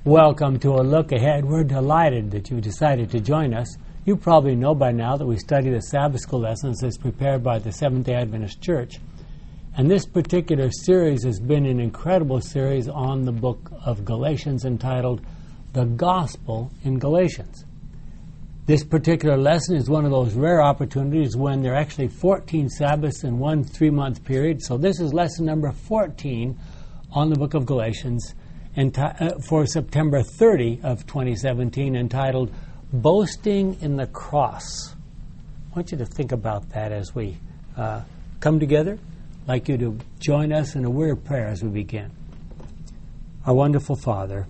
Welcome to a look ahead. We're delighted that you decided to join us. You probably know by now that we study the Sabbath School lessons as prepared by the Seventh-day Adventist Church. And this particular series has been an incredible series on the book of Galatians entitled The Gospel in Galatians. This particular lesson is one of those rare opportunities when there are actually 14 Sabbaths in one 3-month period. So this is lesson number 14 on the book of Galatians for September 30 of 2017, entitled Boasting in the Cross. I want you to think about that as we come together. I'd like you to join us in a word of prayer as we begin. Our wonderful Father,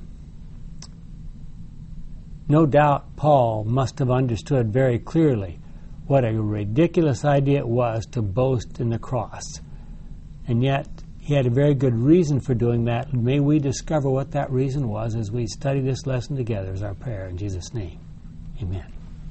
no doubt Paul must have understood very clearly what a ridiculous idea it was to boast in the cross. And yet, he had a very good reason for doing that. May we discover what that reason was as we study this lesson together, is our prayer in Jesus' name. Amen.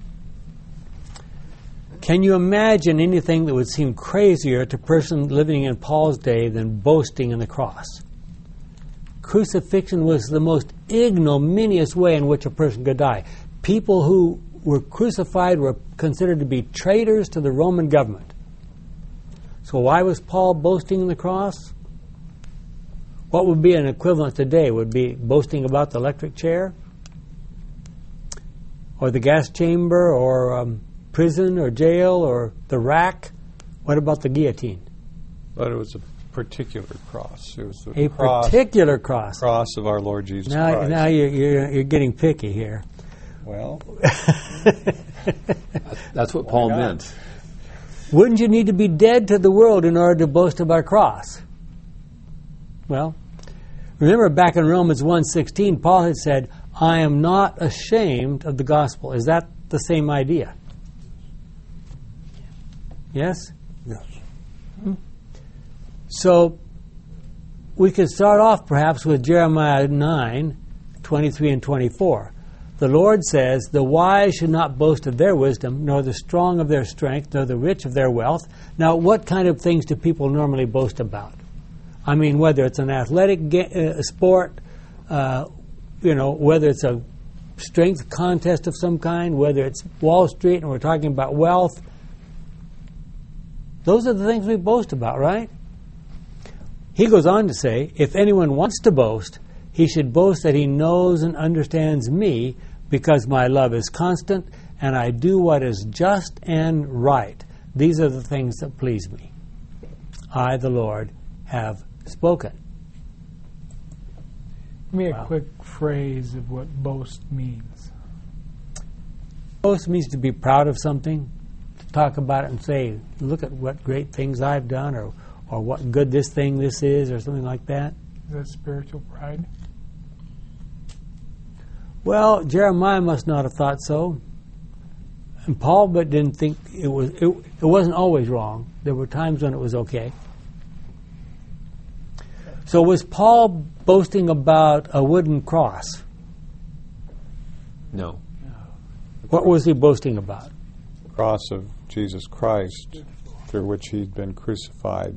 Can you imagine anything that would seem crazier to a person living in Paul's day than boasting in the cross? Crucifixion was the most ignominious way in which a person could die. People who were crucified were considered to be traitors to the Roman government. So why was Paul boasting in the cross? What would be an equivalent today? Would be boasting about the electric chair? Or the gas chamber? Or prison? Or jail? Or the rack? What about the guillotine? But it was a particular cross. It was a particular cross. Cross of our Lord Jesus Christ. Now you're getting picky here. Well, that's what Paul meant. Wouldn't you need to be dead to the world in order to boast about a cross? Well, remember back in Romans 1:16, Paul had said, I am not ashamed of the gospel. Is that the same idea? Yes? yes. So we could start off perhaps with Jeremiah 9:23 and 24. The Lord says, the wise should not boast of their wisdom, nor the strong of their strength, nor the rich of their wealth. Now, what kind of things do people normally boast about? I mean, whether it's an athletic sport, whether it's a strength contest of some kind, whether it's Wall Street and we're talking about wealth. Those are the things we boast about, right? He goes on to say, if anyone wants to boast, he should boast that he knows and understands me, because my love is constant and I do what is just and right. These are the things that please me. I, the Lord, have spoken. Give me a quick phrase of what boast means. Boast means to be proud of something, to talk about it and say, look at what great things I've done, or what good this is, or something like that. Is that spiritual pride? Well, Jeremiah must not have thought so. And Paul but didn't think it wasn't always wrong. There were times when it was okay. So was Paul boasting about a wooden cross? No. What was he boasting about? The cross of Jesus Christ, through which he'd been crucified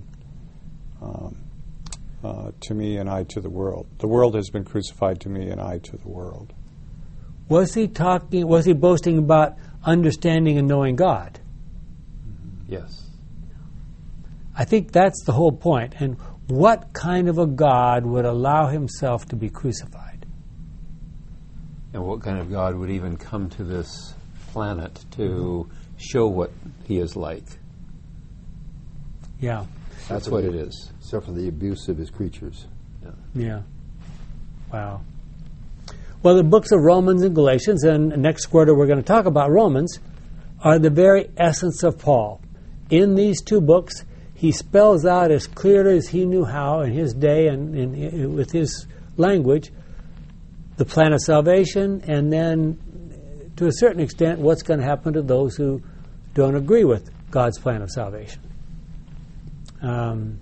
to me and I to the world. The world has been crucified to me and I to the world. Was he boasting about understanding and knowing God? Yes. I think that's the whole point. And what kind of a God would allow himself to be crucified? And what kind of God would even come to this planet to show what he is like? Yeah. That's what it is. Except for the abuse of his creatures. Yeah. Wow. Well, the books of Romans and Galatians, and next quarter we're going to talk about Romans, are the very essence of Paul. In these two books, he spells out as clearly as he knew how in his day and with his language the plan of salvation, and then to a certain extent what's going to happen to those who don't agree with God's plan of salvation. And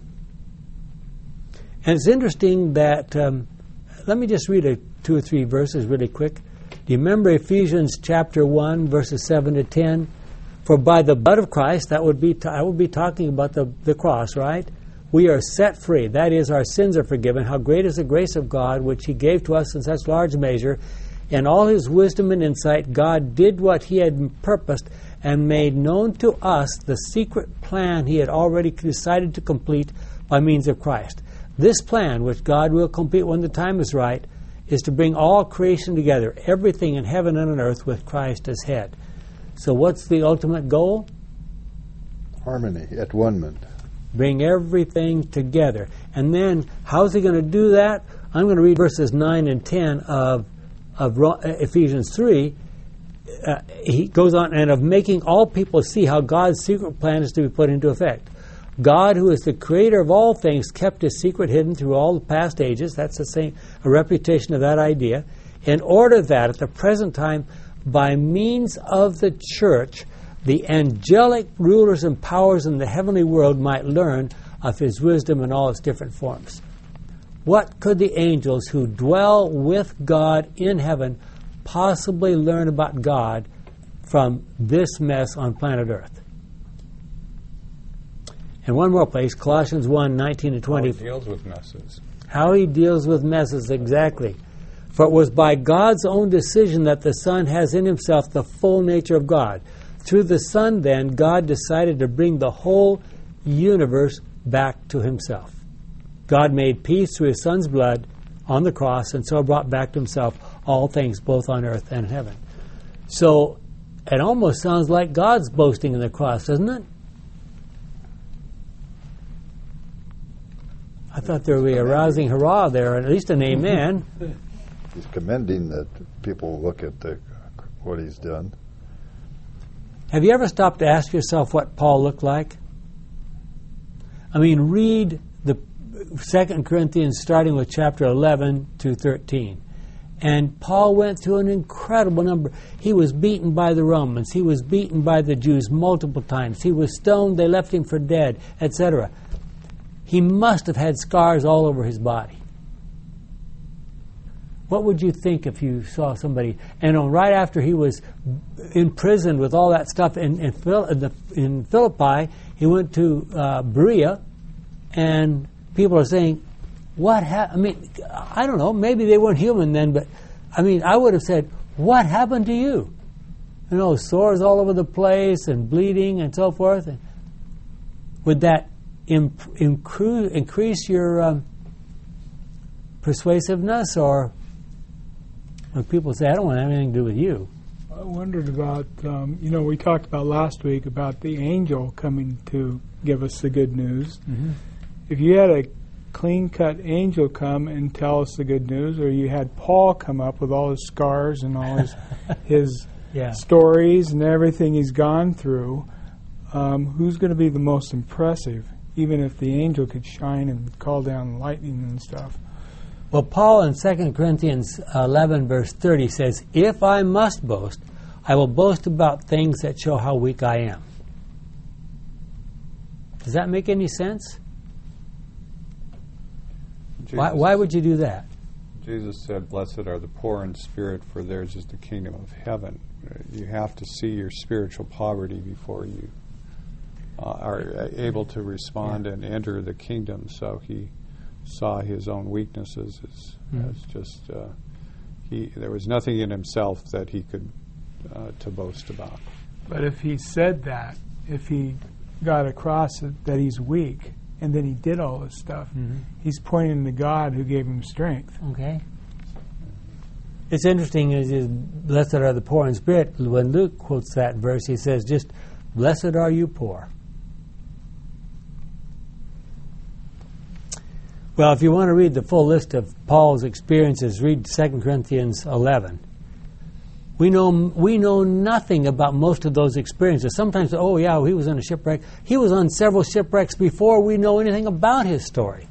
it's interesting that, let me just read 2 or 3 verses really quick. Do you remember Ephesians chapter 1, verses 7 to 10? For by the blood of Christ, I would be talking about the cross, right? we are set free. That is, our sins are forgiven. How great is the grace of God, which He gave to us in such large measure. In all His wisdom and insight, God did what He had purposed and made known to us the secret plan He had already decided to complete by means of Christ. This plan, which God will complete when the time is right, is to bring all creation together, everything in heaven and on earth, with Christ as head. So what's the ultimate goal? Harmony, at one-ment. Bring everything together. And then, how's He going to do that? I'm going to read verses 9 and 10 of Ephesians 3. He goes on, and of making all people see how God's secret plan is to be put into effect. God, who is the creator of all things, kept His secret hidden through all the past ages. That's a repetition of that idea. In order that, at the present time, by means of the church, the angelic rulers and powers in the heavenly world might learn of His wisdom in all its different forms. What could the angels who dwell with God in heaven possibly learn about God from this mess on planet Earth? And one more place, Colossians 1, 19 to 20. How He deals with messes. How He deals with messes, exactly. For it was by God's own decision that the Son has in Himself the full nature of God. Through the Son, then, God decided to bring the whole universe back to Himself. God made peace through His Son's blood on the cross, and so brought back to Himself all things, both on earth and in heaven. So it almost sounds like God's boasting in the cross, doesn't it? I thought there would be a rousing hurrah there, at least an amen. He's commending that people look at what He's done. Have you ever stopped to ask yourself what Paul looked like? I mean, read the 2 Corinthians starting with chapter 11 to 13. And Paul went through an incredible number. He was beaten by the Romans. He was beaten by the Jews multiple times. He was stoned. They left him for dead, etc. He must have had scars all over his body. What would you think if you saw somebody? And right after he was imprisoned with all that stuff in Philippi, he went to Berea, and people are saying, "What happened?" I mean, I don't know. Maybe they weren't human then, but I mean, I would have said, "What happened to you?" You know, sores all over the place and bleeding and so forth. And would that increase your persuasiveness, or when people say, "I don't want anything to do with you"? I wondered about, we talked about last week about the angel coming to give us the good news. Mm-hmm. If you had a clean-cut angel come and tell us the good news, or you had Paul come up with all his scars and all his Yeah. stories and everything he's gone through, who's going to be the most impressive, even if the angel could shine and call down lightning and stuff? Well, Paul in 2 Corinthians 11, verse 30 says, "If I must boast, I will boast about things that show how weak I am." Does that make any sense? Why would you do that? Jesus said, "Blessed are the poor in spirit, for theirs is the kingdom of heaven." You have to see your spiritual poverty before you are able to respond and enter the kingdom. So he saw his own weaknesses as just there was nothing in himself that he could to boast about. But if he said that, if he got across that he's weak, and then he did all this stuff, he's pointing to God who gave him strength. Okay. It's interesting, is blessed are the poor in spirit. When Luke quotes that verse, he says, just, "Blessed are you poor." Well, if you want to read the full list of Paul's experiences, read 2 Corinthians 11. We know nothing about most of those experiences. Sometimes, oh yeah, he was on a shipwreck. He was on several shipwrecks before we know anything about his story.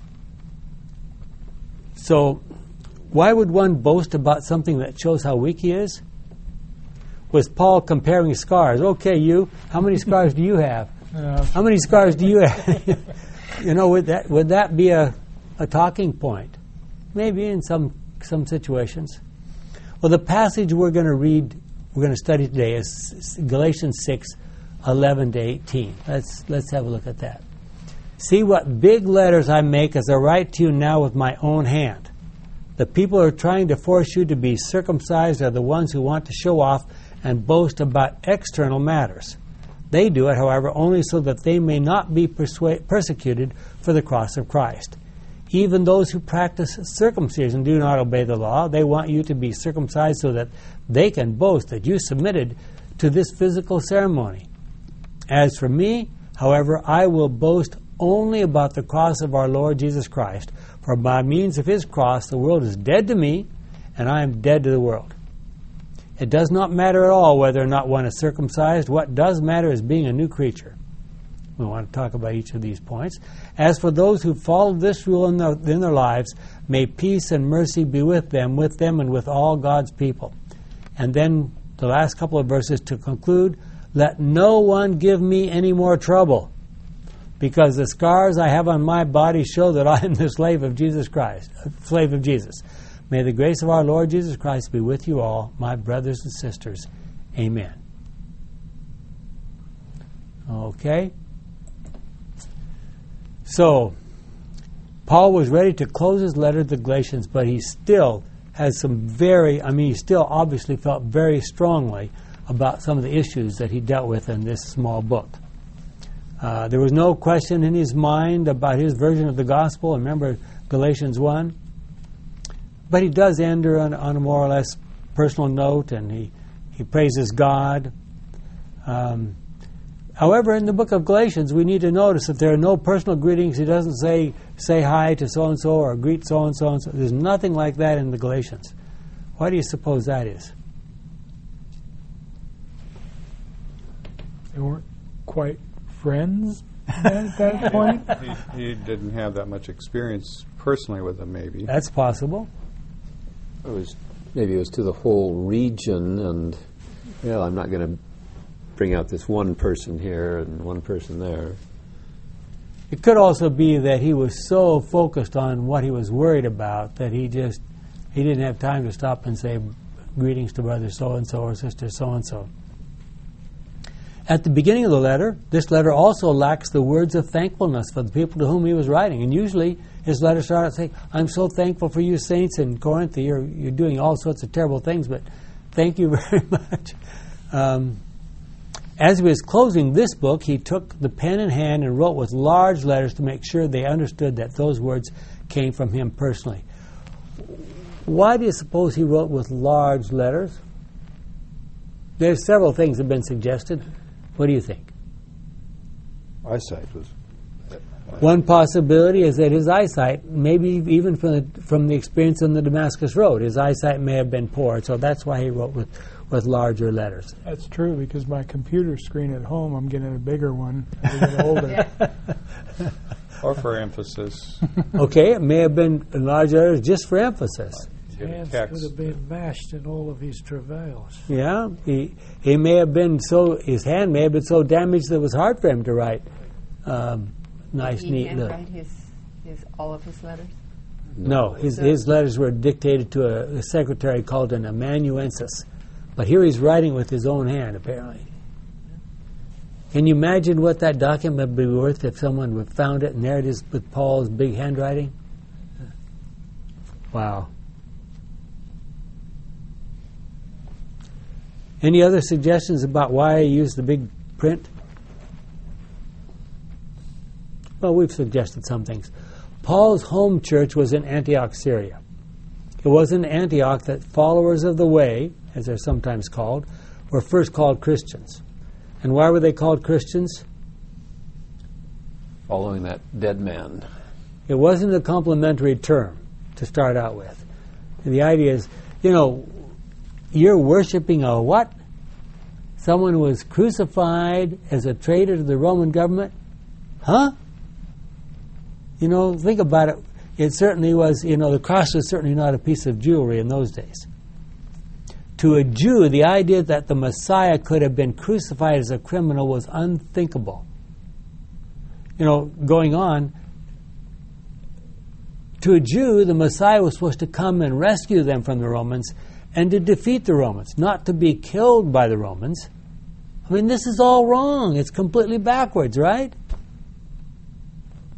So, why would one boast about something that shows how weak he is? Was Paul comparing scars? Okay, how many scars do you have? How many scars do you have? Would that be a talking point? Maybe in some situations. Well, the passage we're going to study today is Galatians 6, 11 to 18. Let's have a look at that. See what big letters I make as I write to you now with my own hand. The people who are trying to force you to be circumcised are the ones who want to show off and boast about external matters. They do it, however, only so that they may not be persecuted for the cross of Christ. Even those who practice circumcision do not obey the law. They want you to be circumcised so that they can boast that you submitted to this physical ceremony. As for me, however, I will boast only about the cross of our Lord Jesus Christ. For by means of his cross, the world is dead to me, and I am dead to the world. It does not matter at all whether or not one is circumcised. What does matter is being a new creature. We want to talk about each of these points. As for those who follow this rule in their lives, may peace and mercy be with them, and with all God's people. And then the last couple of verses to conclude, let no one give me any more trouble, because the scars I have on my body show that I am the slave of Jesus Christ, slave of Jesus. May the grace of our Lord Jesus Christ be with you all, my brothers and sisters. Amen. Okay. So, Paul was ready to close his letter to the Galatians, but he still has he still obviously felt very strongly about some of the issues that he dealt with in this small book. There was no question in his mind about his version of the gospel. Remember Galatians 1? But he does end on a more or less personal note, and he praises God. However, in the book of Galatians, we need to notice that there are no personal greetings. He doesn't say hi to so-and-so or greet so-and-so. And so. There's nothing like that in the Galatians. Why do you suppose that is? They weren't quite friends at that point. He didn't have that much experience personally with them, maybe. That's possible. Maybe it was to the whole region, and I'm not going to bring out this one person here and one person there. It could also be that he was so focused on what he was worried about that he didn't have time to stop and say greetings to brother so-and-so or sister so-and-so. At the beginning of the letter, this letter also lacks the words of thankfulness for the people to whom he was writing. And usually his letter started saying, I'm so thankful for you saints in Corinth. You're doing all sorts of terrible things, but thank you very much. As he was closing this book, he took the pen in hand and wrote with large letters to make sure they understood that those words came from him personally. Why do you suppose he wrote with large letters? There's several things that have been suggested. What do you think? Eyesight was... One possibility is that his eyesight, maybe even from the experience on the Damascus Road, his eyesight may have been poor, so that's why he wrote with larger letters. That's true, because my computer screen at home, I'm getting a bigger one as I get older. Or for emphasis. Okay, it may have been larger letters just for emphasis. His hands could have been mashed in all of his travails. Yeah, he may have been his hand may have been so damaged that it was hard for him to write nice, neat. Did he handwrite all of his letters? No, his letters were dictated to a secretary called an amanuensis. But here he's writing with his own hand, apparently. Can you imagine what that document would be worth if someone would found it and there it is with Paul's big handwriting? Wow. Any other suggestions about why he used the big print? Well, we've suggested some things. Paul's home church was in Antioch, Syria. It was in Antioch that followers of the way, as they're sometimes called, were first called Christians. And why were they called Christians? Following that dead man. It wasn't a complimentary term to start out with. And the idea is, you're worshiping a what? Someone who was crucified as a traitor to the Roman government? Huh? Think about it. It certainly was, the cross was certainly not a piece of jewelry in those days. To a Jew, the idea that the Messiah could have been crucified as a criminal was unthinkable. Going on, to a Jew, the Messiah was supposed to come and rescue them from the Romans and to defeat the Romans, not to be killed by the Romans. This is all wrong. It's completely backwards, right?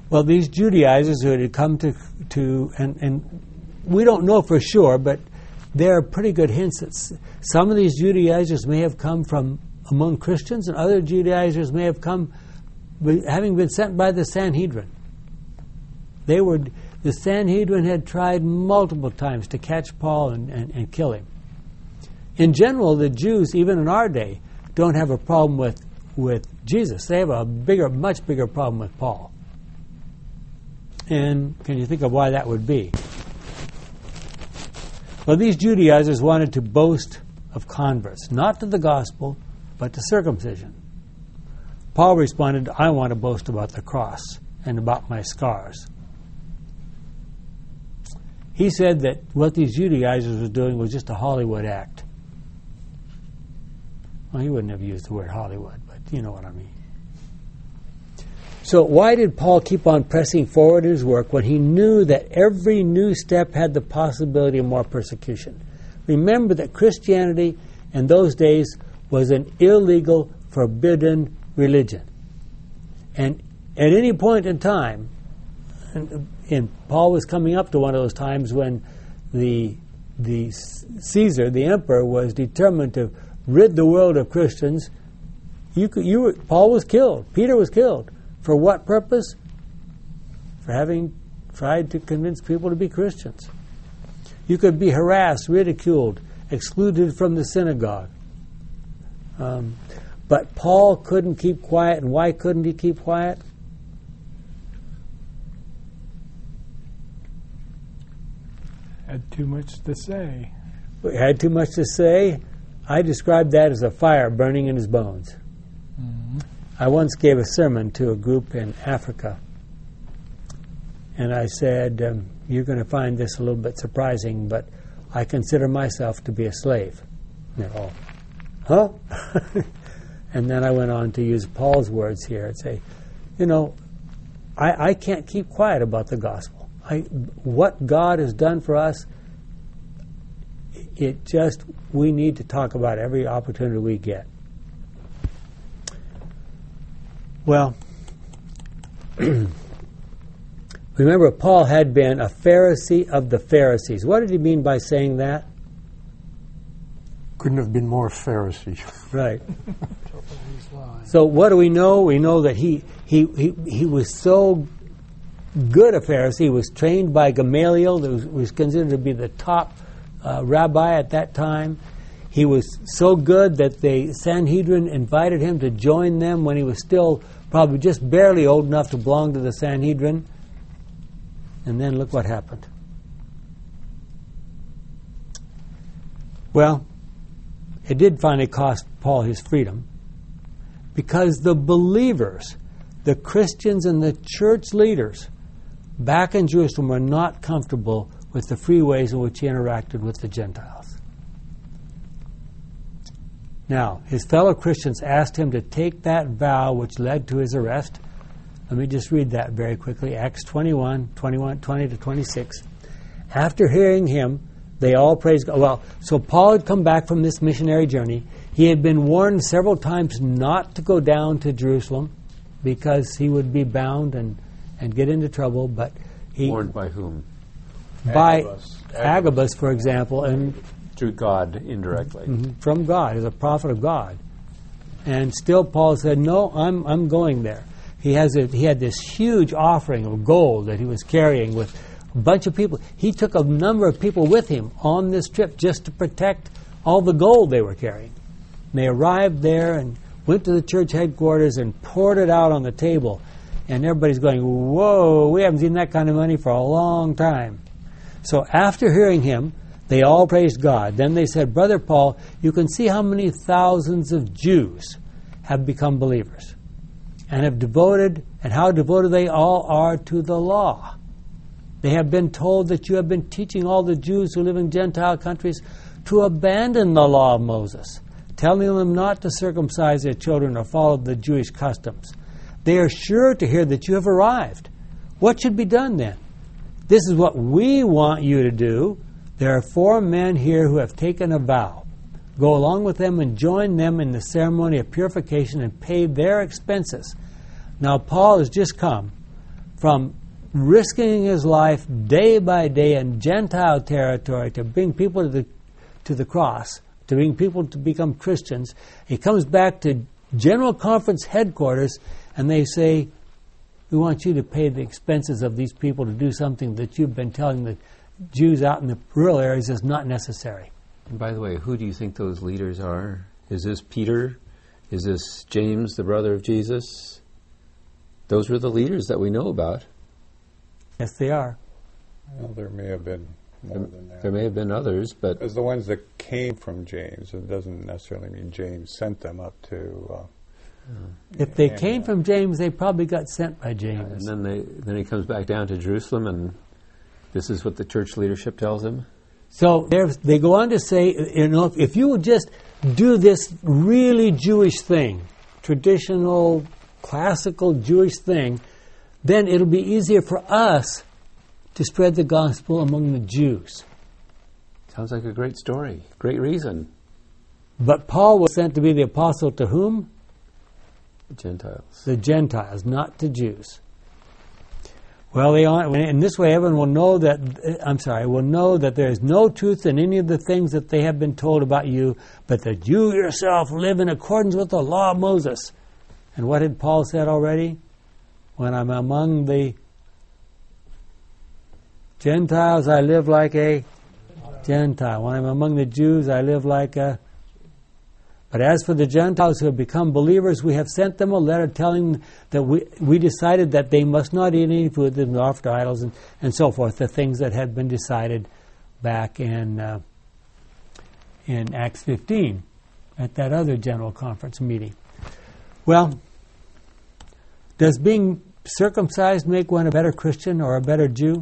Well, these Judaizers who had come to and we don't know for sure, but there are pretty good hints that some of these Judaizers may have come from among Christians, and other Judaizers may have come having been sent by the Sanhedrin. The Sanhedrin had tried multiple times to catch Paul and kill him. In general, the Jews, even in our day, don't have a problem with Jesus. They have a much bigger problem with Paul. And can you think of why that would be? Well, these Judaizers wanted to boast of converts, not to the gospel, but to circumcision. Paul responded, I want to boast about the cross and about my scars. He said that what these Judaizers were doing was just a Hollywood act. Well, he wouldn't have used the word Hollywood, but you know what I mean. So why did Paul keep on pressing forward his work when he knew that every new step had the possibility of more persecution? Remember that Christianity in those days was an illegal, forbidden religion. And at any point in time, and Paul was coming up to one of those times when the Caesar, the emperor, was determined to rid the world of Christians. Paul was killed. Peter was killed. For what purpose? For having tried to convince people to be Christians. You could be harassed, ridiculed, excluded from the synagogue. But Paul couldn't keep quiet. And why couldn't he keep quiet? Had too much to say. Had too much to say. I described that as a fire burning in his bones. Mm-hmm. I once gave a sermon to a group in Africa, and I said, you're going to find this a little bit surprising, but I consider myself to be a slave. And they're all, huh? And then I went on to use Paul's words here and say, I can't keep quiet about the gospel. What God has done for us, we need to talk about every opportunity we get. Well, remember, Paul had been a Pharisee of the Pharisees. What did he mean by saying that? Couldn't have been more Pharisee. Right. So what do we know? We know that he was so good a Pharisee. He was trained by Gamaliel, who was considered to be the top rabbi at that time. He was so good that the Sanhedrin invited him to join them when he was still probably just barely old enough to belong to the Sanhedrin. And then look what happened. Well, it did finally cost Paul his freedom, because the believers, the Christians and the church leaders back in Jerusalem were not comfortable with the free ways in which he interacted with the Gentiles. Now, his fellow Christians asked him to take that vow which led to his arrest. Let me just read that very quickly. Acts 20 to 26. After hearing him, they all praised God. Well, so Paul had come back from this missionary journey. He had been warned several times not to go down to Jerusalem because he would be bound and get into trouble. But he warned by whom? By Agabus, for example, and through God indirectly. From God, as a prophet of God. And still Paul said, no, I'm going there. He had this huge offering of gold that he was carrying with a bunch of people. He took a number of people with him on this trip just to protect all the gold they were carrying. And they arrived there and went to the church headquarters and poured it out on the table. And everybody's going, whoa, we haven't seen that kind of money for a long time. So after hearing him, they all praised God. Then they said, Brother Paul, you can see how many thousands of Jews have become believers and how devoted they all are to the law. They have been told that you have been teaching all the Jews who live in Gentile countries to abandon the law of Moses, telling them not to circumcise their children or follow the Jewish customs. They are sure to hear that you have arrived. What should be done then? This is what we want you to do. There are 4 men here who have taken a vow. Go along with them and join them in the ceremony of purification and pay their expenses. Now, Paul has just come from risking his life day by day in Gentile territory to bring people to the cross, to bring people to become Christians. He comes back to General Conference headquarters, and they say, we want you to pay the expenses of these people to do something that you've been telling the Jews out in the rural areas is not necessary. And by the way, who do you think those leaders are? Is this Peter? Is this James, the brother of Jesus? Those were the leaders that we know about. Yes, they are. Well, there may have been more than that. There may have been others, but As the ones that came from James, it doesn't necessarily mean James sent them up to... If they came from James, they probably got sent by and James. then he comes back down to Jerusalem, and this is what the church leadership tells him. So they go on to say, if you would just do this really Jewish thing, traditional, classical Jewish thing, then it'll be easier for us to spread the gospel among the Jews. Sounds like a great story. Great reason. But Paul was sent to be the apostle to whom? Gentiles. The Gentiles, not to Jews. Well, in this way, everyone will know that there is no truth in any of the things that they have been told about you, but that you yourself live in accordance with the law of Moses. And what had Paul said already? When I'm among the Gentiles, I live like a Gentile. When I'm among the Jews, I live like a... But as for the Gentiles who have become believers, we have sent them a letter telling them that we decided that they must not eat any food that is offered to idols and so forth, the things that had been decided back in Acts 15 at that other General Conference meeting. Well, does being circumcised make one a better Christian or a better Jew?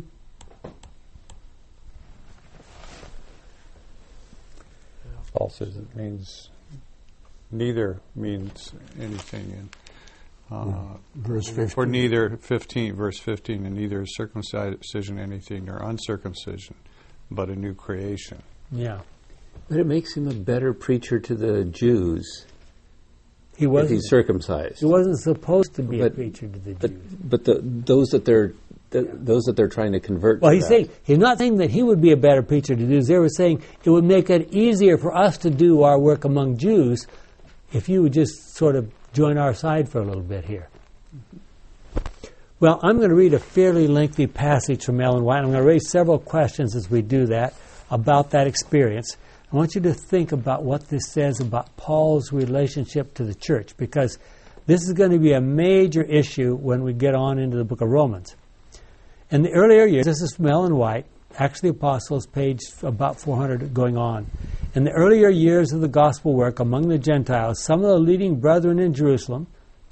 Paul says it means... Neither means anything in verse 15. For neither 15, verse 15, and neither is circumcision anything nor uncircumcision, but a new creation. Yeah. But it makes him a better preacher to the Jews If he's circumcised. He wasn't supposed to be a preacher to the Jews. But those that they're trying to convert. Well, to he's not saying that he would be a better preacher to Jews. They were saying it would make it easier for us to do our work among Jews if you would just sort of join our side for a little bit here. Well, I'm going to read a fairly lengthy passage from Ellen White. I'm going to raise several questions as we do that about that experience. I want you to think about what this says about Paul's relationship to the church, because this is going to be a major issue when we get on into the book of Romans. In the earlier years, this is from Ellen White, Acts of the Apostles, page about 400 going on. In the earlier years of the gospel work among the Gentiles, some of the leading brethren in Jerusalem,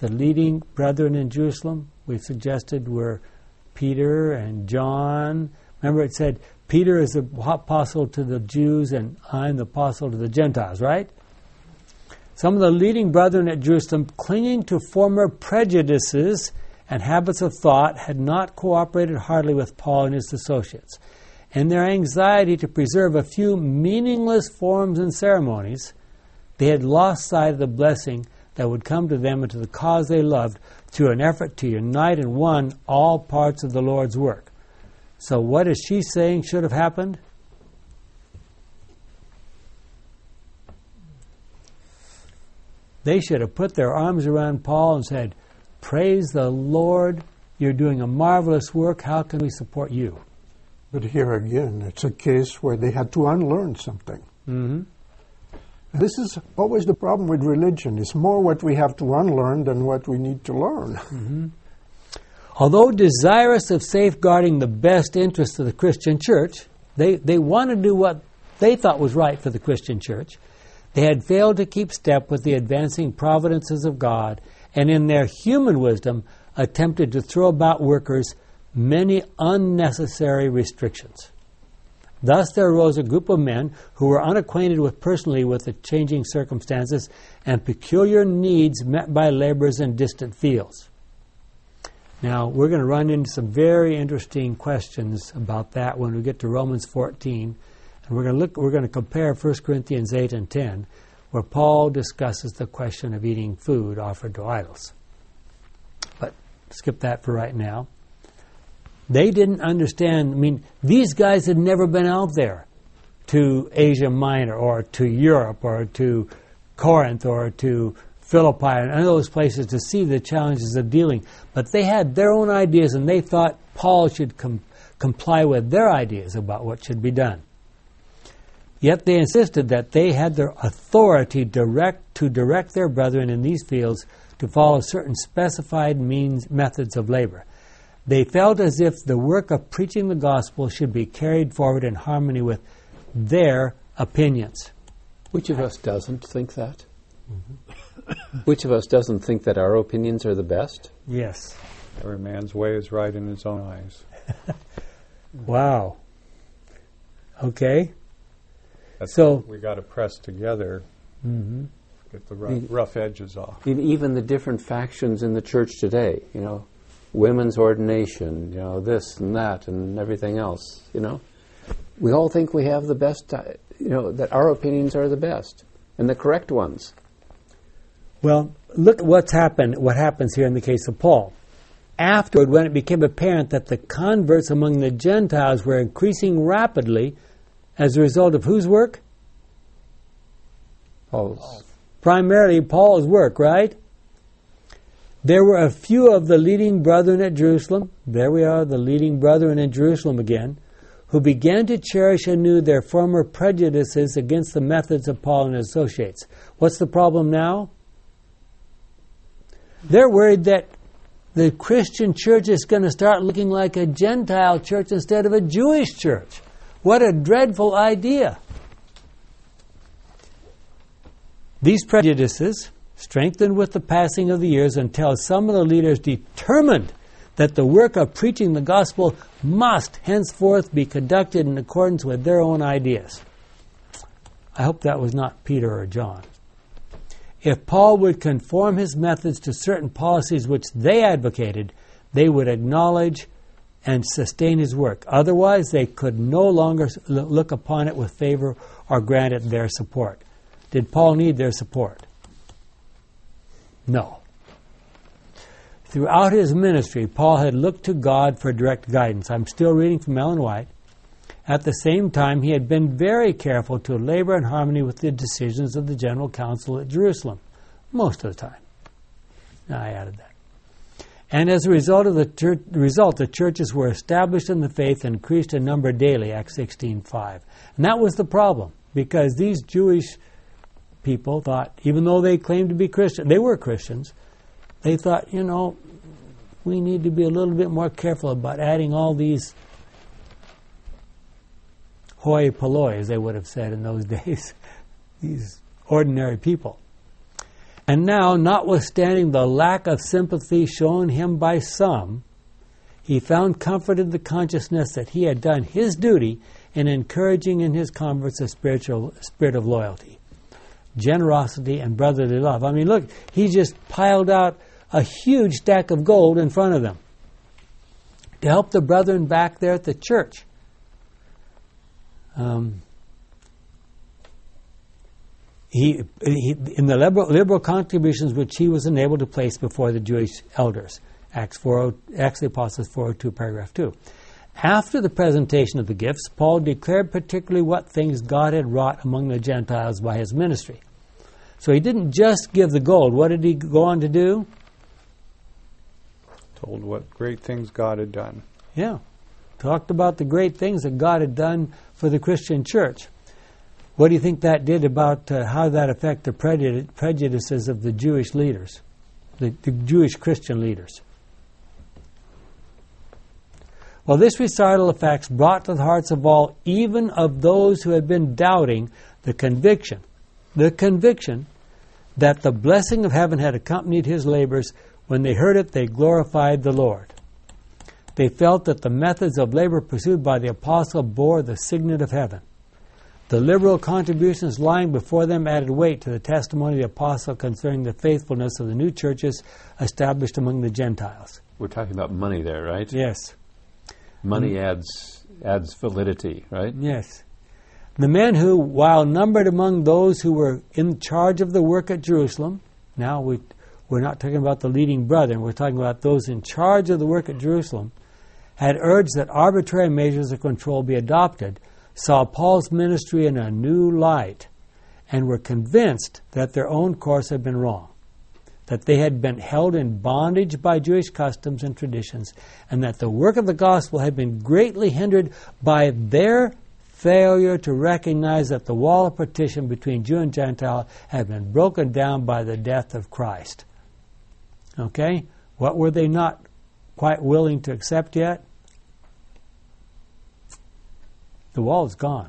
we've suggested were Peter and John. Remember it said, Peter is the apostle to the Jews and I'm the apostle to the Gentiles, right? Some of the leading brethren at Jerusalem, clinging to former prejudices and habits of thought, had not cooperated heartily with Paul and his associates. In their anxiety to preserve a few meaningless forms and ceremonies, they had lost sight of the blessing that would come to them and to the cause they loved through an effort to unite in one all parts of the Lord's work. So what is she saying should have happened? They should have put their arms around Paul and said, "Praise the Lord, you're doing a marvelous work. How can we support you?" But here again, it's a case where they had to unlearn something. Mm-hmm. This is always the problem with religion. It's more what we have to unlearn than what we need to learn. Mm-hmm. Although desirous of safeguarding the best interests of the Christian church, they wanted to do what they thought was right for the Christian church. They had failed to keep step with the advancing providences of God, and in their human wisdom attempted to throw about workers many unnecessary restrictions. Thus there arose a group of men who were unacquainted personally with the changing circumstances and peculiar needs met by laborers in distant fields. Now, we're going to run into some very interesting questions about that when we get to Romans 14. And we're going to compare 1 Corinthians 8 and 10, where Paul discusses the question of eating food offered to idols. But skip that for right now. They didn't understand. I mean, these guys had never been out there to Asia Minor or to Europe or to Corinth or to Philippi and other those places to see the challenges of dealing. But they had their own ideas, and they thought Paul should comply with their ideas about what should be done. Yet they insisted that they had their authority to direct their brethren in these fields to follow certain specified methods of labor. They felt as if the work of preaching the gospel should be carried forward in harmony with their opinions. Which of us doesn't think that? Which of us doesn't think that our opinions are the best? Yes. Every man's way is right in his own eyes. Wow. Okay. So we got to press together, get the rough edges off. Even the different factions in the church today, women's ordination, this and that and everything else, We all think we have the best, that our opinions are the best and the correct ones. Well, look at what happens here in the case of Paul. Afterward, when it became apparent that the converts among the Gentiles were increasing rapidly as a result of whose work? Paul's. Primarily Paul's work, right? There were a few of the leading brethren at Jerusalem, there we are, the leading brethren in Jerusalem again, who began to cherish anew their former prejudices against the methods of Paul and his associates. What's the problem now? They're worried that the Christian church is going to start looking like a Gentile church instead of a Jewish church. What a dreadful idea. These prejudices strengthened with the passing of the years until some of the leaders determined that the work of preaching the gospel must henceforth be conducted in accordance with their own ideas. I hope that was not Peter or John. If Paul would conform his methods to certain policies which they advocated, they would acknowledge and sustain his work. Otherwise, they could no longer look upon it with favor or grant it their support. Did Paul need their support? No. Throughout his ministry, Paul had looked to God for direct guidance. I'm still reading from Ellen White. At the same time, he had been very careful to labor in harmony with the decisions of the General Council at Jerusalem, most of the time. I added that. And as a result of the churches were established in the faith and increased in number daily, Acts 16:5. And that was the problem, because these Jewish people thought, even though they claimed to be Christian, they were Christians, they thought, we need to be a little bit more careful about adding all these hoi polloi, as they would have said in those days, these ordinary people. And now, notwithstanding the lack of sympathy shown him by some, he found comfort in the consciousness that he had done his duty in encouraging in his converts a spirit of loyalty, generosity, and brotherly love. I mean, look, he just piled out a huge stack of gold in front of them to help the brethren back there at the church. In the liberal contributions which he was enabled to place before the Jewish elders, Acts of the Apostles 4:02, paragraph 2. After the presentation of the gifts, Paul declared particularly what things God had wrought among the Gentiles by his ministry. So he didn't just give the gold. What did he go on to do? Told what great things God had done. Yeah. Talked about the great things that God had done for the Christian church. What do you think that did about how that affected the prejudices of the Jewish leaders, the Jewish Christian leaders? Well, this recital of facts brought to the hearts of all, even of those who had been doubting, the conviction that the blessing of heaven had accompanied his labors. When they heard it, they glorified the Lord. They felt that the methods of labor pursued by the apostle bore the signet of heaven. The liberal contributions lying before them added weight to the testimony of the apostle concerning the faithfulness of the new churches established among the Gentiles. We're talking about money there, right? Yes. Money adds validity, right? Yes. The men who, while numbered among those who were in charge of the work at Jerusalem, now we're not talking about the leading brethren, we're talking about those in charge of the work at Jerusalem, had urged that arbitrary measures of control be adopted, saw Paul's ministry in a new light and were convinced that their own course had been wrong, that they had been held in bondage by Jewish customs and traditions, and that the work of the gospel had been greatly hindered by their failure to recognize that the wall of partition between Jew and Gentile had been broken down by the death of Christ. Okay? What were they not quite willing to accept yet? The wall is gone.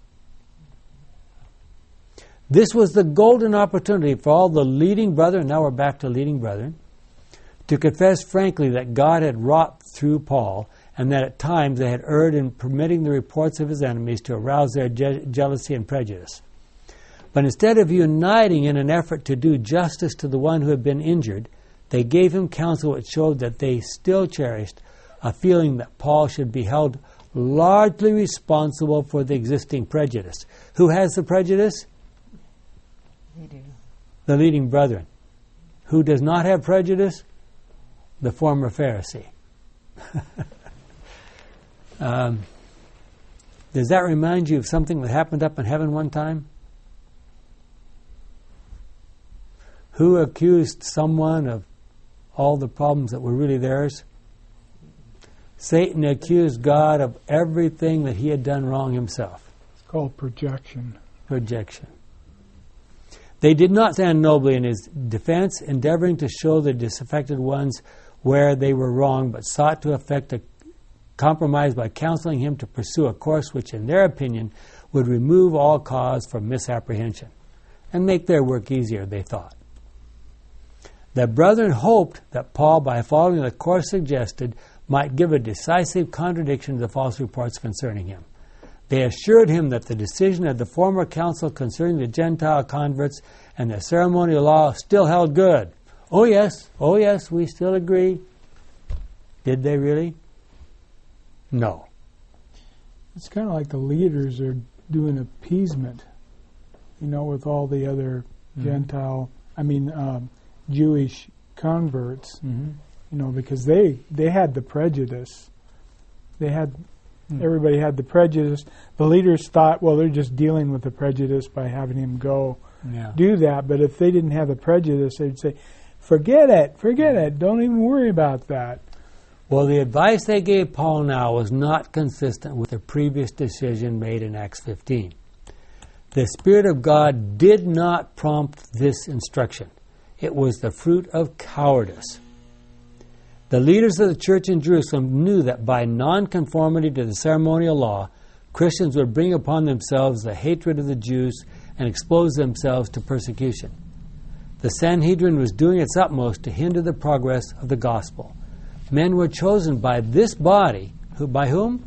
This was the golden opportunity for all the leading brethren, now we're back to leading brethren, to confess frankly that God had wrought through Paul and that at times they had erred in permitting the reports of his enemies to arouse their jealousy and prejudice. But instead of uniting in an effort to do justice to the one who had been injured, they gave him counsel which showed that they still cherished a feeling that Paul should be held largely responsible for the existing prejudice. Who has the prejudice? They do. The leading brethren. Who does not have prejudice? The former Pharisee. Does that remind you of something that happened up in heaven one time? Who accused someone of all the problems that were really theirs? Satan accused God of everything that he had done wrong himself. It's called projection. Projection. They did not stand nobly in his defense, endeavoring to show the disaffected ones where they were wrong, but sought to effect a compromise by counseling him to pursue a course which, in their opinion, would remove all cause for misapprehension and make their work easier, they thought. The brethren hoped that Paul, by following the course suggested, might give a decisive contradiction to the false reports concerning him. They assured him that the decision of the former council concerning the Gentile converts and the ceremonial law still held good. Oh yes, we still agree. Did they really? No. It's kind of like the leaders are doing appeasement, with all the other Jewish converts, because they had the prejudice. Everybody had the prejudice. The leaders thought, well, they're just dealing with the prejudice by having him go do that. But if they didn't have the prejudice, they'd say, forget it, don't even worry about that. Well, the advice they gave Paul now was not consistent with the previous decision made in Acts 15. The Spirit of God did not prompt this instruction. It was the fruit of cowardice. The leaders of the church in Jerusalem knew that by nonconformity to the ceremonial law, Christians would bring upon themselves the hatred of the Jews and expose themselves to persecution. The Sanhedrin was doing its utmost to hinder the progress of the gospel. Men were chosen by this body, by whom?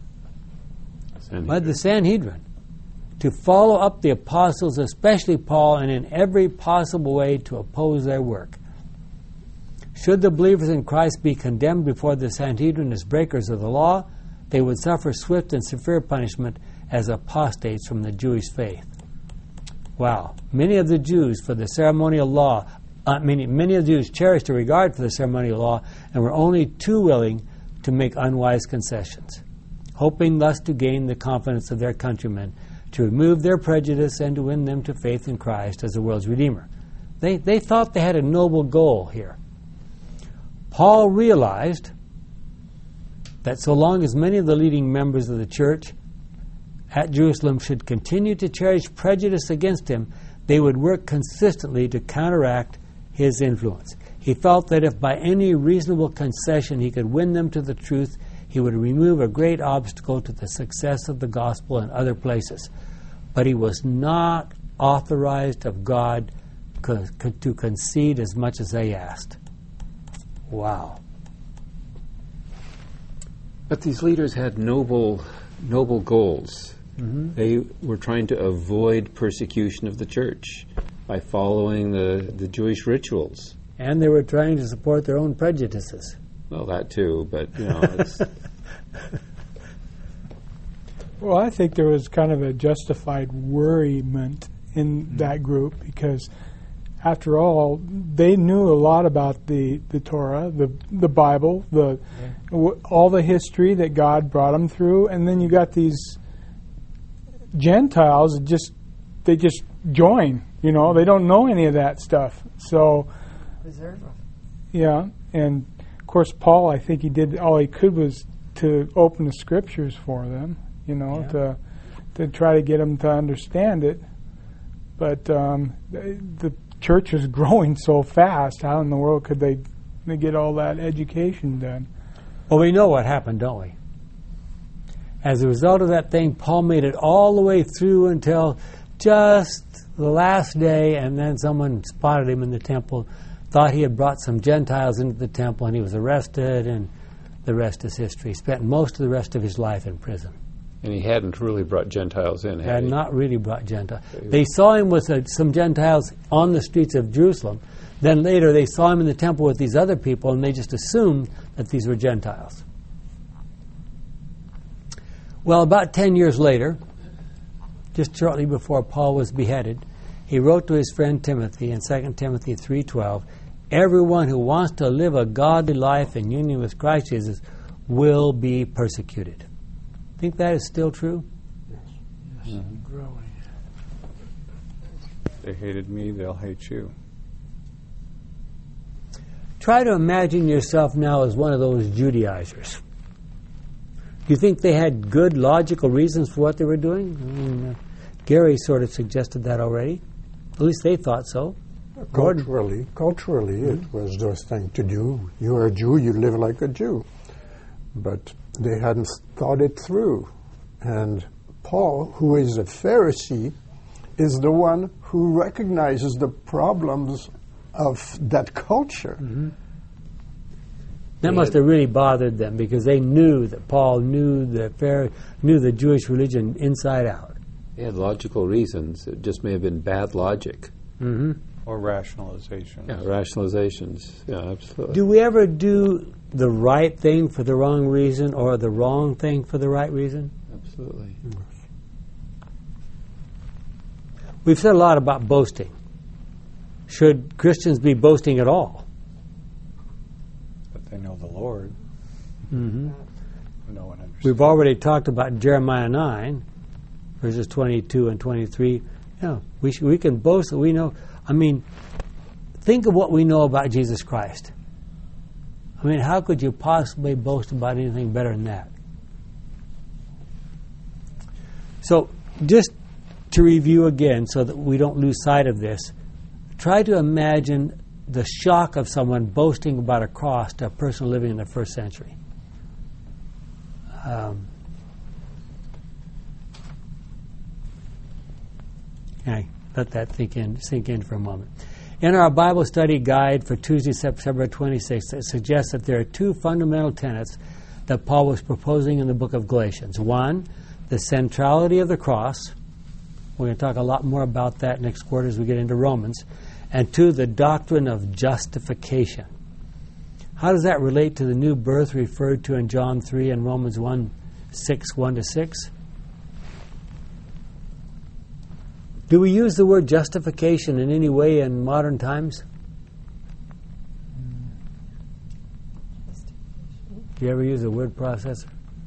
By the Sanhedrin, to follow up the apostles, especially Paul, and in every possible way to oppose their work. Should the believers in Christ be condemned before the Sanhedrin as breakers of the law, they would suffer swift and severe punishment as apostates from the Jewish faith. Wow. Many of the Jews for the ceremonial law, many of the Jews cherished a regard for the ceremonial law and were only too willing to make unwise concessions, hoping thus to gain the confidence of their countrymen, to remove their prejudice and to win them to faith in Christ as the world's Redeemer. They thought they had a noble goal here. Paul realized that so long as many of the leading members of the church at Jerusalem should continue to cherish prejudice against him, they would work consistently to counteract his influence. He felt that if by any reasonable concession he could win them to the truth, he would remove a great obstacle to the success of the gospel in other places. But he was not authorized of God to concede as much as they asked. Wow. But these leaders had noble goals. Mm-hmm. They were trying to avoid persecution of the church by following the Jewish rituals. And they were trying to support their own prejudices. Well, that too, but it's... Well, I think there was kind of a justified worriment in that group because after all, they knew a lot about the Torah, the Bible, all the history that God brought them through, and then you got these Gentiles they just join. You know, they don't know any of that stuff. So, yeah, and of course Paul, I think he did all he could was to open the scriptures for them. You know, to try to get them to understand it. But the church is growing so fast. How in the world could they get all that education done? Well, we know what happened, don't we? As a result of that thing, Paul made it all the way through until just the last day, and then someone spotted him in the temple, thought he had brought some Gentiles into the temple, and he was arrested, and the rest is history. He spent most of the rest of his life in prison. And he hadn't really brought Gentiles in, had he? Not really brought Gentiles. They saw him with some Gentiles on the streets of Jerusalem. Then later they saw him in the temple with these other people, and they just assumed that these were Gentiles. Well, about 10 years later, just shortly before Paul was beheaded, he wrote to his friend Timothy in 2 Timothy 3:12, "Everyone who wants to live a godly life in union with Christ Jesus will be persecuted." Think that is still true? Yes, growing. They hated me, they'll hate you. Try to imagine yourself now as one of those Judaizers. Do you think they had good logical reasons for what they were doing? I mean, Gary sort of suggested that already. At least they thought so. Culturally, it was the thing to do. You are a Jew, you live like a Jew. But they hadn't thought it through. And Paul, who is a Pharisee, is the one who recognizes the problems of that culture. Mm-hmm. That must have really bothered them, because they knew that Paul knew the Jewish religion inside out. They had logical reasons. It just may have been bad logic. Mm-hmm. Or rationalizations. Yeah, rationalizations. Yeah, absolutely. Do we ever do the right thing for the wrong reason, or the wrong thing for the right reason? Absolutely. We've said a lot about boasting. Should Christians be boasting at all? But they know the Lord. Mm-hmm. No one understands. We've already talked about Jeremiah 9, verses 22 and 23. Yeah, we can boast that we know. I mean, think of what we know about Jesus Christ. I mean, how could you possibly boast about anything better than that? So, just to review again so that we don't lose sight of this, try to imagine the shock of someone boasting about a cross to a person living in the first century. Okay, let that sink in for a moment. In our Bible study guide for Tuesday, September 26th, it suggests that there are two fundamental tenets that Paul was proposing in the book of Galatians. One, the centrality of the cross. We're going to talk a lot more about that next quarter as we get into Romans. And two, the doctrine of justification. How does that relate to the new birth referred to in John 3 and Romans 1:6? Do we use the word justification in any way in modern times? Do you ever use a word processor?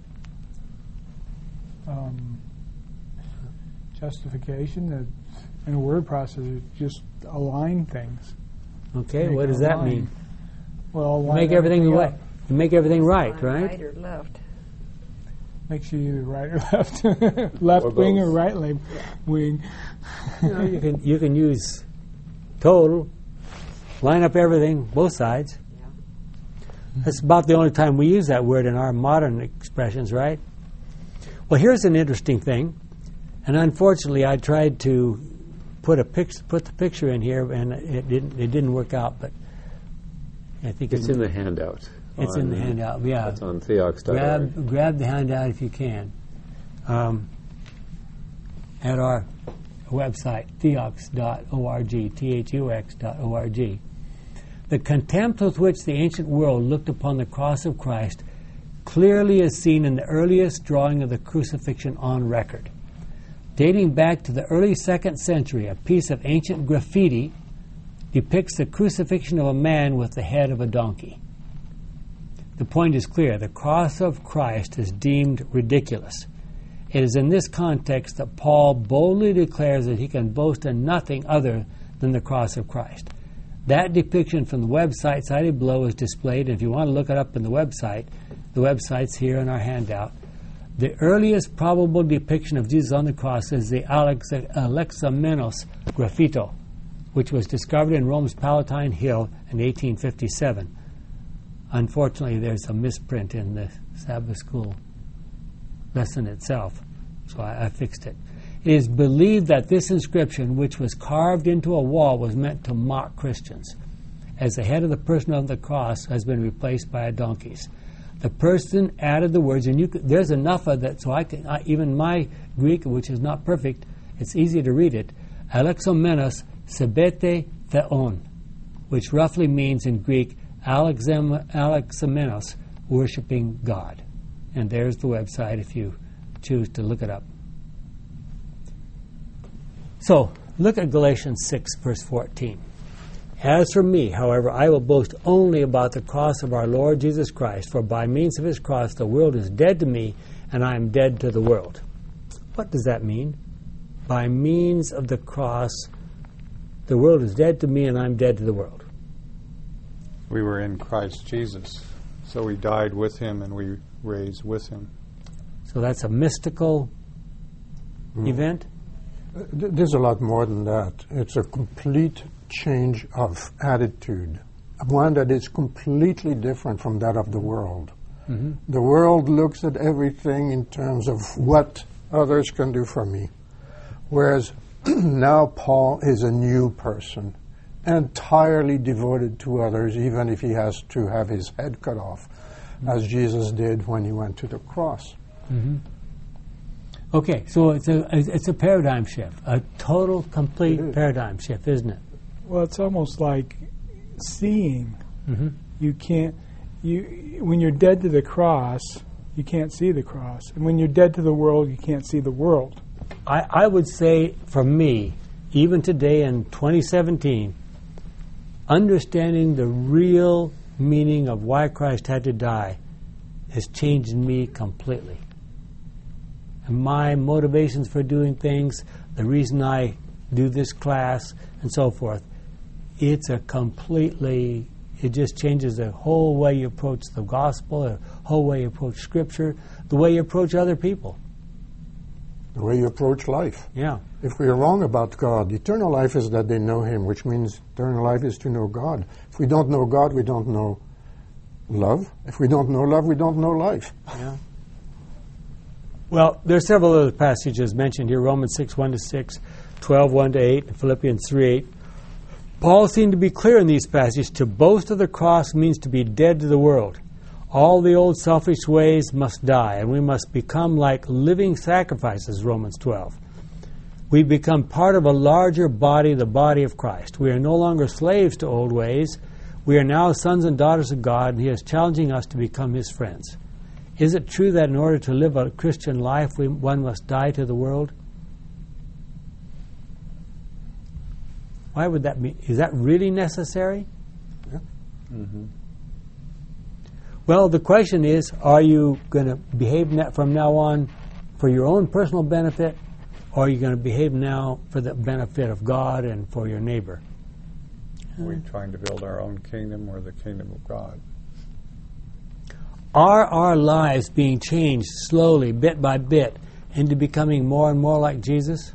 Justification in a word processor, just align things. Okay, what does that mean? Well, make everything right. You make everything right, right? Right or left. Makes you either right or left, left wing or right wing. You can use total, line up everything, both sides. Yeah. That's about the only time we use that word in our modern expressions, right? Well, here's an interesting thing, and unfortunately, I tried to put the picture in here, and it didn't work out. But I think it's in the handout. It's in the handout. Yeah, it's on theox.org. Grab the handout if you can. At our website, theox.org, thux.org. The contempt with which the ancient world looked upon the cross of Christ clearly is seen in the earliest drawing of the crucifixion on record. Dating back to the early 2nd century, a piece of ancient graffiti depicts the crucifixion of a man with the head of a donkey. The point is clear. The cross of Christ is deemed ridiculous. It is in this context that Paul boldly declares that he can boast in nothing other than the cross of Christ. That depiction from the website cited below is displayed, and if you want to look it up in the website's here in our handout. The earliest probable depiction of Jesus on the cross is the Alexamenos graffito, which was discovered in Rome's Palatine Hill in 1857. Unfortunately, there's a misprint in the Sabbath school lesson itself, so I fixed it. It is believed that this inscription, which was carved into a wall, was meant to mock Christians, as the head of the person on the cross has been replaced by a donkey's. The person added the words, and there's enough of that, so even my Greek, which is not perfect, it's easy to read it. Alexamenos sebete theon, which roughly means in Greek, Alexamenos, worshiping God. And there's the website if you choose to look it up. So, look at Galatians 6, verse 14. As for me, however, I will boast only about the cross of our Lord Jesus Christ, for by means of his cross the world is dead to me, and I am dead to the world. What does that mean? By means of the cross, the world is dead to me, and I'm dead to the world. We were in Christ Jesus, so we died with him and we raised with him. So that's a mystical event? There's a lot more than that. It's a complete change of attitude, one that is completely different from that of the world. Mm-hmm. The world looks at everything in terms of what others can do for me, whereas now Paul is a new person, entirely devoted to others, even if he has to have his head cut off, as Jesus did when he went to the cross. Mm-hmm. Okay, so it's a paradigm shift, a total, complete paradigm shift, isn't it? Well, it's almost like seeing. Mm-hmm. When you're dead to the cross, you can't see the cross. And when you're dead to the world, you can't see the world. I would say, for me, even today in 2017, understanding the real meaning of why Christ had to die has changed me completely. And my motivations for doing things, the reason I do this class, and so forth, it just changes the whole way you approach the gospel, the whole way you approach Scripture, the way you approach other people. The way you approach life. Yeah. If we are wrong about God, eternal life is that they know him, which means eternal life is to know God. If we don't know God, we don't know love. If we don't know love, we don't know life. Yeah. Well, there are several other passages mentioned here, Romans 6, 1-6, 12, 1-8, and Philippians 3, 8. Paul seemed to be clear in these passages. To boast of the cross means to be dead to the world. All the old selfish ways must die, and we must become like living sacrifices, Romans 12. We become part of a larger body, the body of Christ. We are no longer slaves to old ways. We are now sons and daughters of God, and he is challenging us to become his friends. Is it true that in order to live a Christian life, one must die to the world? Why would that be? Is that really necessary? Yeah. Mm-hmm. Well, the question is, are you going to behave from now on for your own personal benefit, or are you going to behave now for the benefit of God and for your neighbor? Are we trying to build our own kingdom or the kingdom of God? Are our lives being changed slowly, bit by bit, into becoming more and more like Jesus?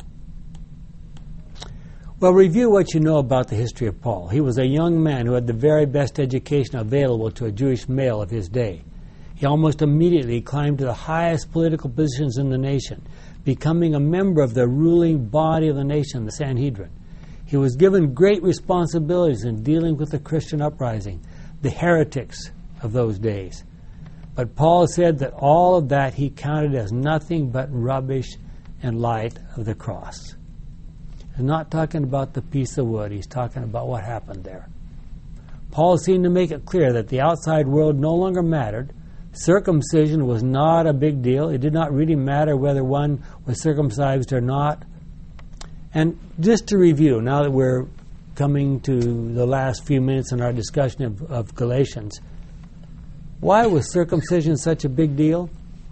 Well, review what you know about the history of Paul. He was a young man who had the very best education available to a Jewish male of his day. He almost immediately climbed to the highest political positions in the nation, becoming a member of the ruling body of the nation, the Sanhedrin. He was given great responsibilities in dealing with the Christian uprising, the heretics of those days. But Paul said that all of that he counted as nothing but rubbish in light of the cross. He's not talking about the piece of wood. He's talking about what happened there. Paul seemed to make it clear that the outside world no longer mattered. Circumcision was not a big deal. It did not really matter whether one was circumcised or not. And just to review, now that we're coming to the last few minutes in our discussion of Galatians. Why was circumcision such a big deal?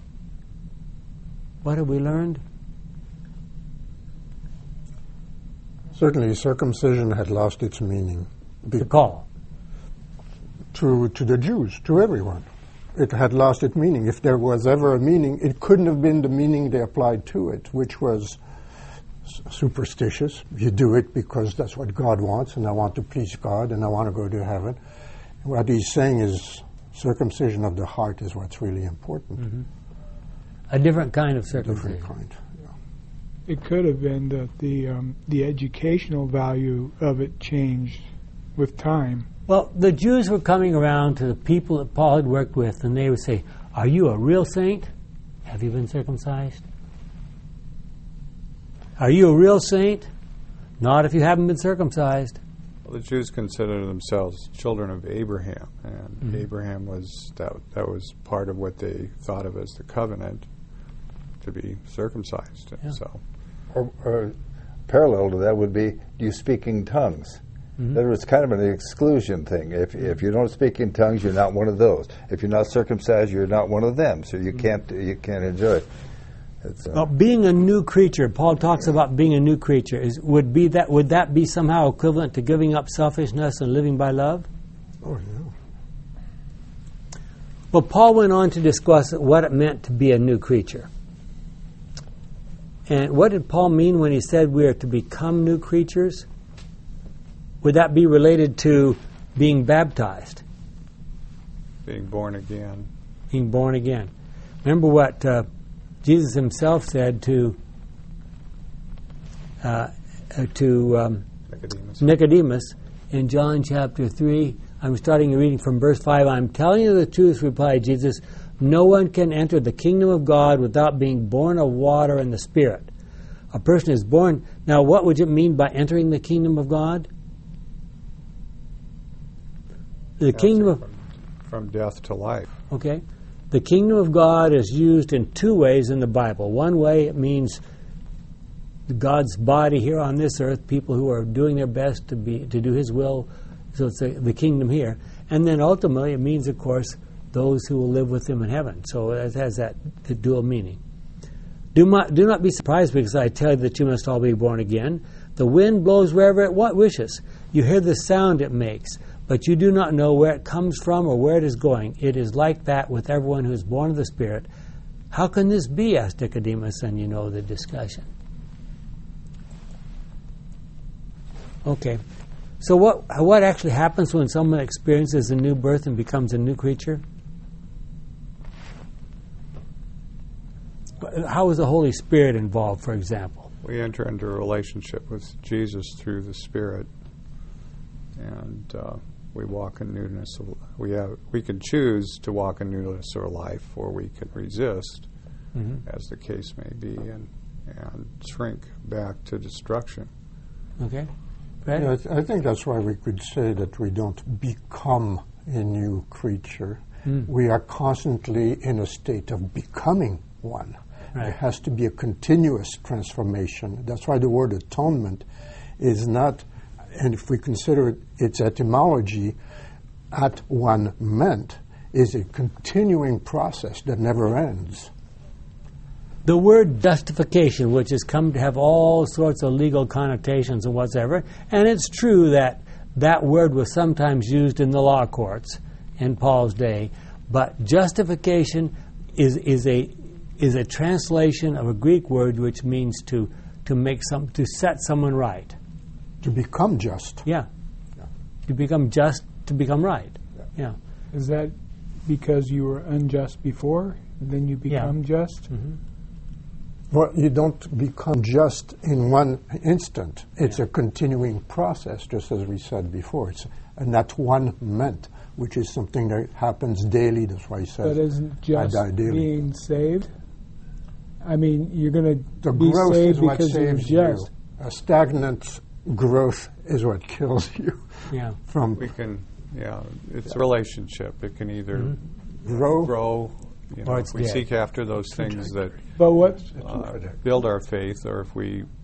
What have we learned? Certainly, circumcision had lost its meaning. To Paul. To the Jews, to everyone. It had lost its meaning. If there was ever a meaning, it couldn't have been the meaning they applied to it, which was superstitious. You do it because that's what God wants, and I want to please God, and I want to go to heaven. What he's saying is circumcision of the heart is what's really important. Mm-hmm. A different kind of circumcision. Different kind, yeah. It could have been that the educational value of it changed with time. Well, the Jews were coming around to the people that Paul had worked with, and they would say, "Are you a real saint? Have you been circumcised? Are you a real saint? Not if you haven't been circumcised." Well, the Jews considered themselves children of Abraham, and Abraham was that was part of what they thought of as the covenant, to be circumcised. Yeah. So, Or parallel to that would be, do you speak in tongues? Mm-hmm. That was kind of an exclusion thing. If you don't speak in tongues, you're not one of those. If you're not circumcised, you're not one of them. So you can't enjoy it. Well, being a new creature, Paul talks about being a new creature. Would that be somehow equivalent to giving up selfishness and living by love? Oh, yeah. Well, Paul went on to discuss what it meant to be a new creature. And what did Paul mean when he said we are to become new creatures? Would that be related to being baptized? being born again. Being born again. Remember what Jesus himself said to Nicodemus in John chapter 3. I'm starting reading from verse 5. I'm telling you the truth, replied Jesus. No one can enter the kingdom of God without being born of water and the Spirit. A person is born. Now, what would it mean by entering the kingdom of God? The kingdom of... From death to life. Okay. The kingdom of God is used in two ways in the Bible. One way, it means God's body here on this earth, people who are doing their best to do His will. So it's the kingdom here. And then ultimately it means, of course, those who will live with Him in heaven. So it has that dual meaning. Do not be surprised because I tell you that you must all be born again. The wind blows wherever it wishes. You hear the sound it makes, but you do not know where it comes from or where it is going. It is like that with everyone who is born of the Spirit. How can this be? Asked Nicodemus, and you know the discussion. Okay. So what actually happens when someone experiences a new birth and becomes a new creature? How is the Holy Spirit involved, for example? We enter into a relationship with Jesus through the Spirit, and we walk in newness of life. We can choose to walk in newness of life, or we can resist, as the case may be, and shrink back to destruction. Okay. Right? Yeah, I think that's why we could say that we don't become a new creature. We are constantly in a state of becoming one. Right. There has to be a continuous transformation. That's why the word atonement is not, and if we consider its etymology, at one meant, is a continuing process that never ends. The word justification, which has come to have all sorts of legal connotations and whatsoever, and it's true that that word was sometimes used in the law courts in Paul's day, but justification is a translation of a Greek word which means to set someone right. To become just. Yeah. To become just, to become right. Yeah. Is that because you were unjust before, and then you become just? Mm-hmm. Well, you don't become just in one instant. It's a continuing process, just as we said before. And that's one meant, which is something that happens daily. That's why he says, but isn't just I die daily. Being saved? I mean, you're going The to be growth saved is what because you're saves just. you. A stagnant growth is what kills you. Yeah. It's a relationship. It can either grow, or it's if we dead. seek after those things that But what build our faith, or if we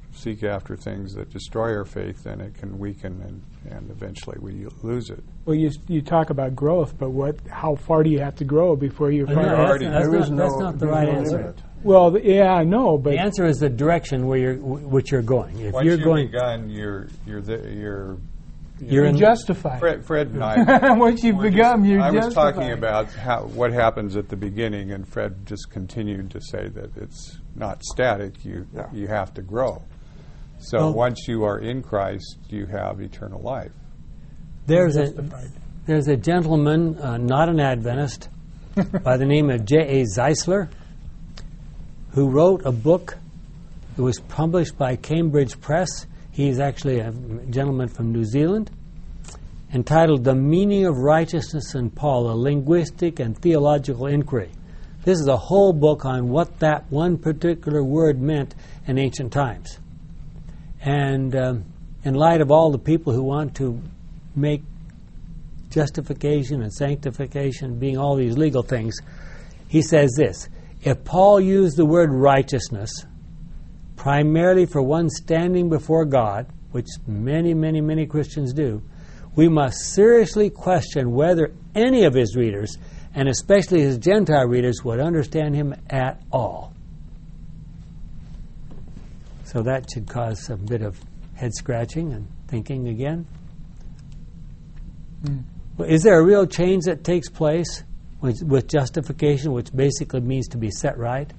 seek after things that destroy our faith, then it can weaken and eventually we lose it. Well, you talk about growth, but how far do you have to grow before you No, find that's not the right answer. limit. Well, yeah, I know, but The answer is the direction which you're going. If Once you're you've going, begun, you're you're in justified. Fred and I. Once you've begun, you're I was justified. talking about what happens at the beginning, and Fred just continued to say that it's not static. You have to grow. So Well- once you are in Christ, you have eternal life. there's a gentleman, not an Adventist, by the name of J.A. Zeisler, who wrote a book. It was published by Cambridge Press. He's actually a gentleman from New Zealand, entitled The Meaning of Righteousness in Paul, a Linguistic and Theological Inquiry. This is a whole book on what that one particular word meant in ancient times. And in light of all the people who want to make justification and sanctification being all these legal things, he says this: if Paul used the word righteousness primarily for one standing before God, which many, many, many Christians do, we must seriously question whether any of his readers, and especially his Gentile readers, would understand him at all. So that should cause a bit of head scratching and thinking again. Well, is there a real change that takes place with justification, which basically means to be set right?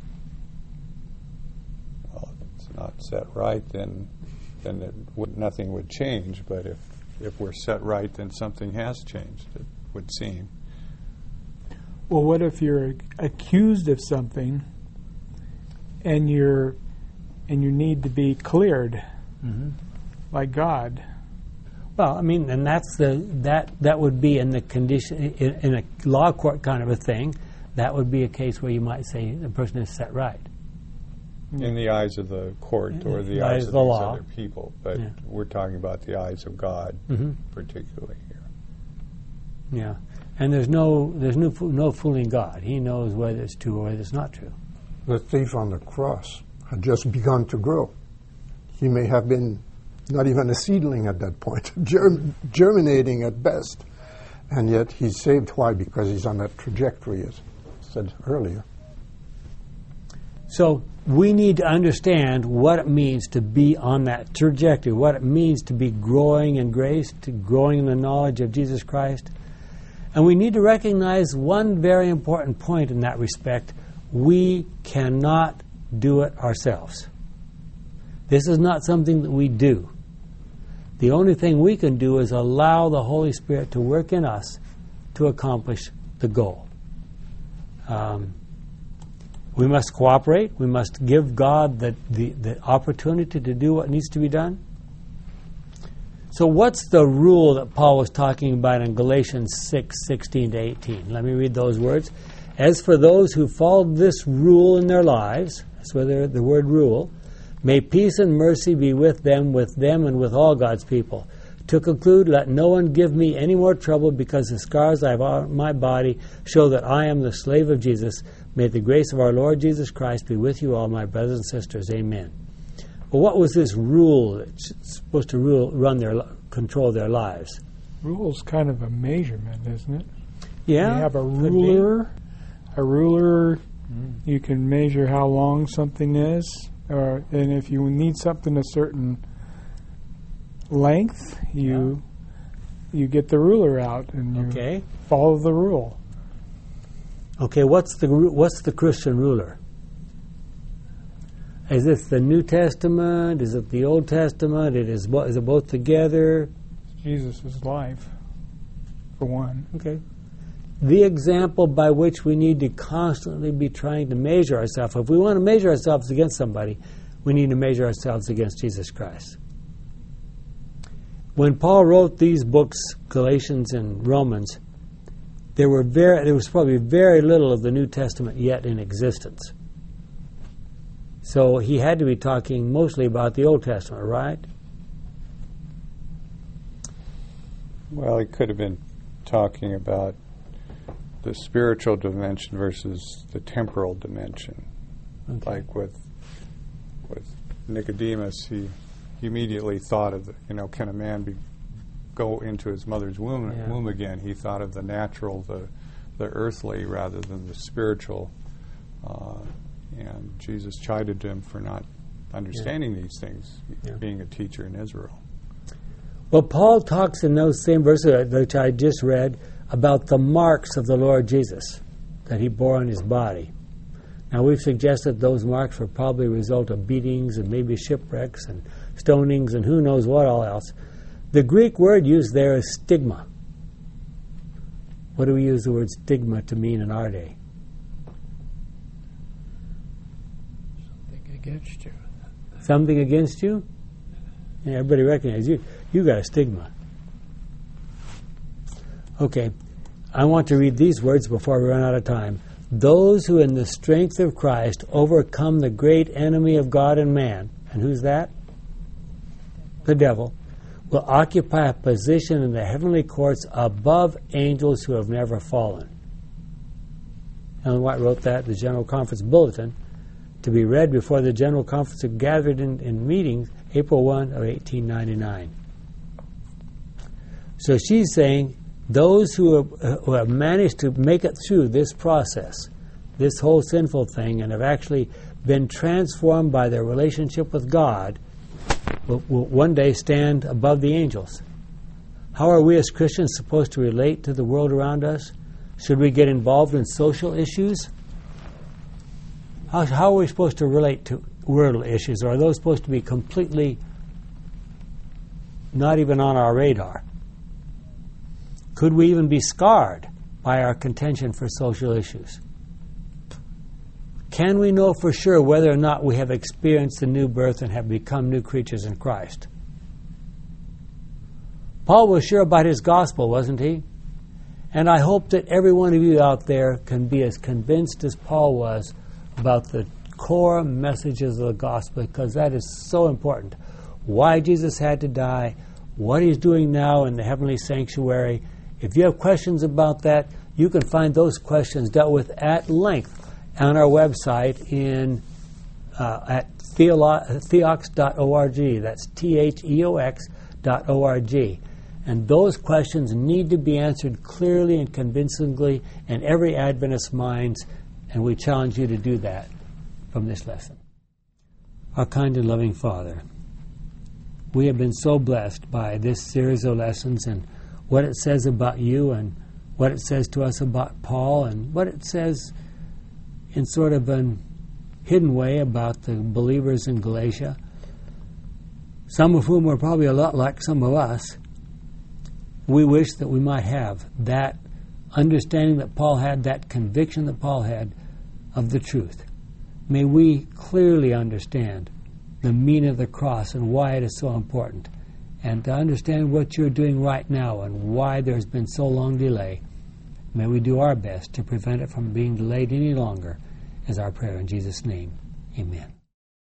Well, if it's not set right, then nothing would change. But if we're set right, then something has changed, it would seem. Well, what if you're accused of something and you need to be cleared, like God? Well, I mean, and that's that would be in the condition in a law court kind of a thing. That would be a case where you might say the person is set right In the eyes of the court or the eyes of these other people. But we're talking about the eyes of God, particularly here. Yeah, and there's no fooling God. He knows whether it's true or whether it's not true. The thief on the cross had just begun to grow. He may have been not even a seedling at that point, germinating at best. And yet he's saved. Why? Because he's on that trajectory, as said earlier. So we need to understand what it means to be on that trajectory, what it means to be growing in grace, to growing in the knowledge of Jesus Christ. And we need to recognize one very important point in that respect. We cannot do it ourselves. This is not something that we do. The only thing we can do is allow the Holy Spirit to work in us to accomplish the goal. We must cooperate. We must give God the opportunity to do what needs to be done. So what's the rule that Paul was talking about in Galatians 6:16 to 18? Let me read those words. As for those who follow this rule in their lives, that's where the word rule, may peace and mercy be with them and with all God's people. To conclude, let no one give me any more trouble, because the scars I have on my body show that I am the slave of Jesus. May the grace of our Lord Jesus Christ be with you all, my brothers and sisters. Amen. Well, what was this rule that's supposed to control their lives? Rule's kind of a measurement, isn't it? Yeah. You have a ruler. A ruler, you can measure how long something is. And if you need something a certain length, you get the ruler out and you follow the rule. Okay, what's the Christian ruler? Is this the New Testament? Is it the Old Testament? Is it both together? Jesus' life, for one. Okay. The example by which we need to constantly be trying to measure ourselves. If we want to measure ourselves against somebody, we need to measure ourselves against Jesus Christ. When Paul wrote these books, Galatians and Romans, there was probably very little of the New Testament yet in existence. So he had to be talking mostly about the Old Testament, right? Well, he could have been talking about the spiritual dimension versus the temporal dimension. Okay. Like with Nicodemus, he immediately thought of, can a man go into his mother's womb again? He thought of the natural, the earthly, rather than the spiritual. And Jesus chided him for not understanding these things, being a teacher in Israel. Well, Paul talks in those same verses which I just read about the marks of the Lord Jesus that he bore on his body. Now, we've suggested those marks were probably a result of beatings and maybe shipwrecks and stonings and who knows what all else. The Greek word used there is stigma. What do we use the word stigma to mean in our day? Something against you. Something against you? Yeah, everybody recognizes you. You got a stigma. Okay, I want to read these words before we run out of time. Those who in the strength of Christ overcome the great enemy of God and man, and who's that? The devil, will occupy a position in the heavenly courts above angels who have never fallen. Ellen White wrote that in the General Conference Bulletin to be read before the General Conference had gathered in meetings April 1 of 1899. So she's saying those who have managed to make it through this process, this whole sinful thing, and have actually been transformed by their relationship with God, will one day stand above the angels. How are we as Christians supposed to relate to the world around us? Should we get involved in social issues? How are we supposed to relate to world issues? Or are those supposed to be completely not even on our radar? Could we even be scarred by our contention for social issues? Can we know for sure whether or not we have experienced the new birth and have become new creatures in Christ? Paul was sure about his gospel, wasn't he? And I hope that every one of you out there can be as convinced as Paul was about the core messages of the gospel, because that is so important. Why Jesus had to die, what he's doing now in the heavenly sanctuary. If you have questions about that, you can find those questions dealt with at length on our website at theox.org. That's theox.org. And those questions need to be answered clearly and convincingly in every Adventist's minds, and we challenge you to do that from this lesson. Our kind and loving Father, we have been so blessed by this series of lessons and what it says about you and what it says to us about Paul and what it says in sort of a hidden way about the believers in Galatia, some of whom are probably a lot like some of us. We wish that we might have that understanding that Paul had, that conviction that Paul had of the truth. May we clearly understand the meaning of the cross and why it is so important, and to understand what you're doing right now and why there's been so long delay. May we do our best to prevent it from being delayed any longer, is our prayer in Jesus' name. Amen.